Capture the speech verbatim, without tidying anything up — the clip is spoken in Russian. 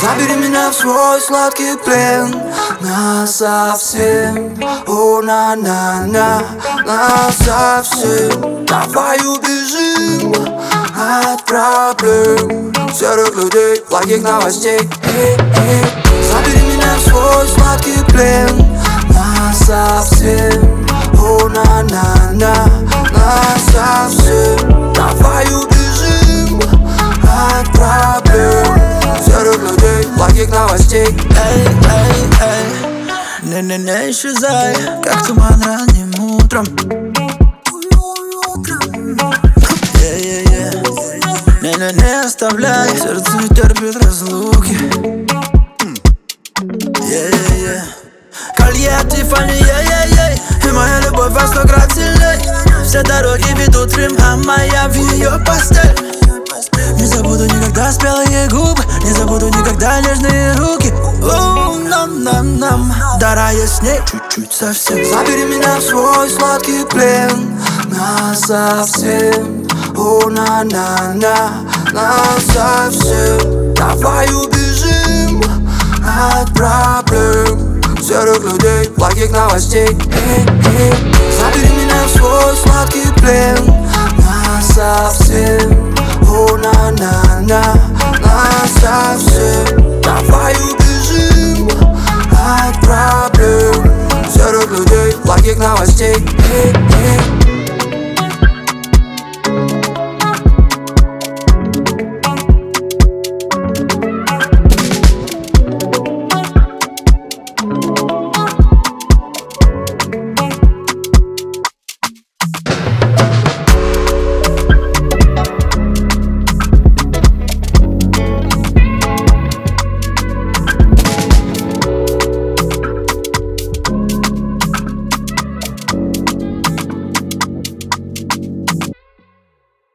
Забери меня в свой сладкий плен насовсем. О, на-на-на, насовсем. Давай убежим от проблем серых людей, плохих новостей. Эй, эй. Забери меня в свой сладкий плен насовсем. О, на-на-на, насовсем. Давай убежим от проблем серых людей, плохих новостей. Эй, эй, эй, не-не-не исчезай, как туман ранним утром. Yeah-yeah-yeah. Не-не-не оставляй, сердце не терпит разлуки. Yeah-yeah-yeah. Колье от Тиффани, ей-ей-ей, и моя любовь во сто крат сильней. Все дороги ведут в Рим, а моя в ее постель. Не забуду никогда спелые губы, не забуду никогда нежные руки. Оу, нам-нам-нам, дара я с ней чуть-чуть совсем. Забери меня в свой сладкий плен насовсем. О, на-на-на, насовсем. Давай убежим от проблем серых людей, плохих новостей. Эй, эй. Забери меня в свой сладкий плен насовсем. О, на-на-на.